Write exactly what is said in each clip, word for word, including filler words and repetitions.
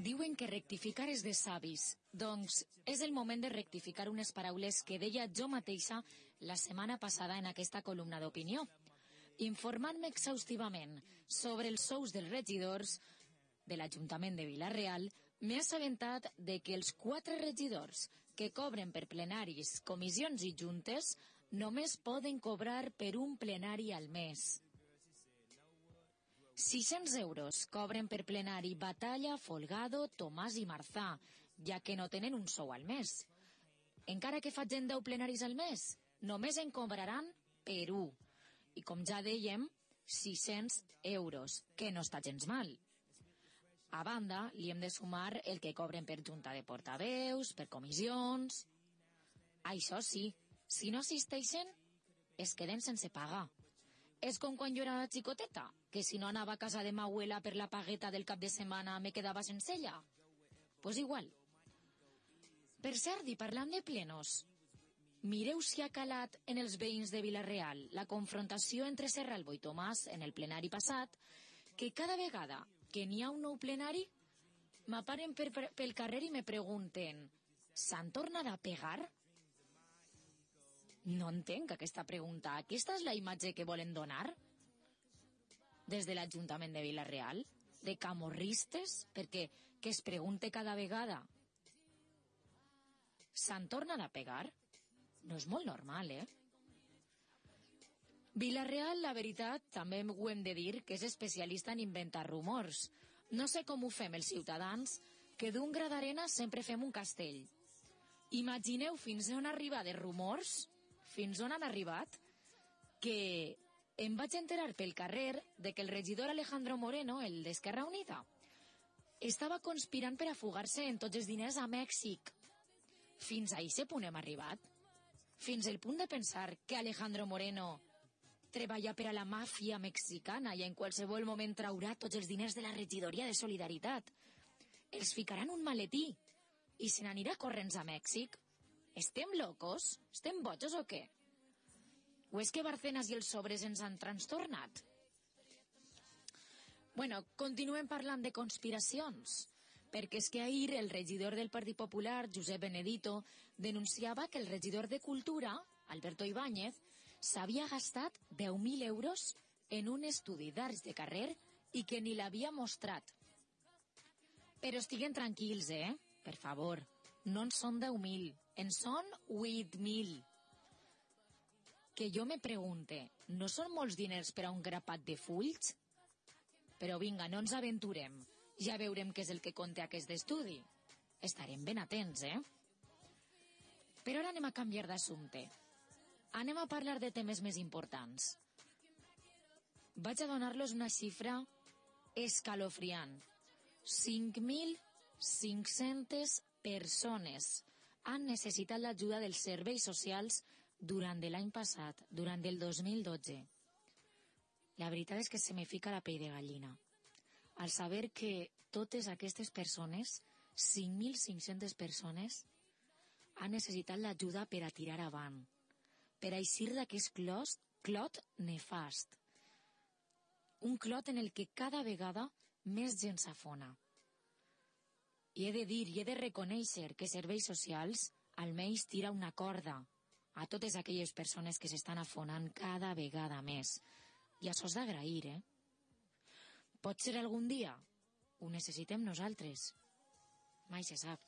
Diuen que rectificar és de savis. Doncs és el moment de rectificar unes paraules que deia jo mateixa la setmana passada en aquesta columna d'opinió. Informant-me exhaustivament sobre els sous dels regidors de l'Ajuntament de Vila-real, m'he assabentat de que els quatre regidors que cobren per plenaris, comissions i juntes només poden cobrar per un plenari al mes. sis-cents euros cobren per plenari Batalla, Folgado, Tomàs i Marzà, ja que no tenen un sou al mes. Encara que facin deu plenaris al mes, només en cobraran per un. I com ja dèiem, sis-cents euros, que no està gens mal. A banda, li hem de sumar el que cobren per junta de portaveus, per comissions. Això sí, si no assisteixen, es queden sense pagar. És com quan jo era xicoteta, que si no anava a casa de ma abuela per la pagueta del cap de setmana me quedava sense ella. Pues igual. Per cert, i parlant de plenos, mireu si ha calat en els veïns de Vila-real la confrontació entre Serralbo i Tomàs en el plenari passat, que cada vegada que n'hi ha un nou plenari, m'aparen per, per, pel carrer i me pregunten «¿s'han tornat a pegar?» No entenc aquesta pregunta. Aquesta és la imatge que volen donar? Des de l'Ajuntament de Vila-real? De camorristes? Perquè que es pregunte cada vegada «¿s'han tornat a pegar?» No és molt normal, eh? Vila-real, la veritat, també ho hem de dir, que és especialista en inventar rumors. No sé com ho fem els ciutadans, que d'un gra d'arena sempre fem un castell. Imagineu fins on arriba de rumors, fins on han arribat, que em vaig enterar pel carrer de que el regidor Alejandro Moreno, el d'Esquerra Unida, estava conspirant per a fugar-se en tots els diners a Mèxic. Fins a aquest punt hem arribat. Fins al punt de pensar que Alejandro Moreno treballa per a la màfia mexicana i en qualsevol moment traurà tots els diners de la regidoria de Solidaritat. Els ficaran un maletí i se n'anirà corrents a Mèxic. Estem locos? Estem bojos o què? O és que Barcenas i els sobres ens han trastornat? Bueno, continuem parlant de conspiracions, perquè és que ahir el regidor del Partit Popular, Josep Benedito, denunciava que el regidor de Cultura, Alberto Ibáñez, s'havia gastat deu mil euros en un estudi d'arts de carrer i que ni l'havia mostrat. Però estiguen tranquils, eh? Per favor, no en són deu mil, en són vuit mil. Que jo me pregunte, no són molts diners per a un grapat de fulls? Però vinga, no ens aventurem. Ja veurem què és el que conté aquest estudi. Estarem ben atents, eh? Però ara anem a canviar d'assumpte. Anem a parlar de temes més importants. Vaig a donar-los una xifra escalofriant. cinc mil cinc-centes persones han necessitat l'ajuda dels serveis socials durant l'any passat, durant el dos mil dotze. La veritat és que se me fica la pell de gallina al saber que totes aquestes persones, cinc mil cinc-centes persones, han necessitat l'ajuda per a tirar avant, per a eixir d'aquest clot, clot nefast. Un clot en el que cada vegada més gent s'afona. I he de dir, i he de reconèixer que Serveis Socials almenys tira una corda a totes aquelles persones que s'estan afonant cada vegada més. I això és d'agrair, eh? Potser algun dia ho necessitem nosaltres. Mai se sap.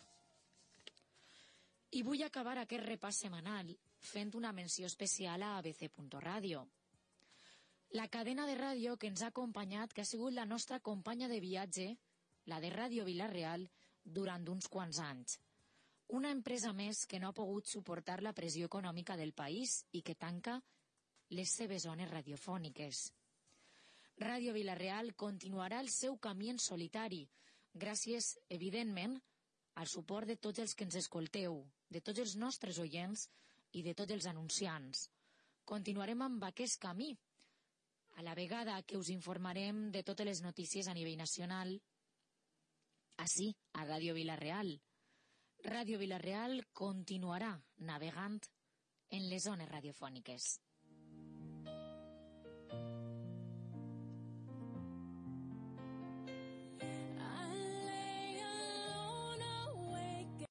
I vull acabar aquest repàs setmanal fent una menció especial a A B C punt radio. La cadena de ràdio que ens ha acompanyat, que ha sigut la nostra companya de viatge, la de Ràdio Vila-real, durant uns quants anys. Una empresa més que no ha pogut suportar la pressió econòmica del país i que tanca les seves zones radiofòniques. Ràdio Vila-real continuarà el seu camí en solitari, gràcies, evidentment, al suport de tots els que ens escolteu, de tots els nostres oients i de tots els anunciants. Continuarem amb aquest camí, a la vegada que us informarem de totes les notícies a nivell nacional, així, a Ràdio Vila-real. Ràdio Vila-real continuarà navegant en les zones radiofòniques.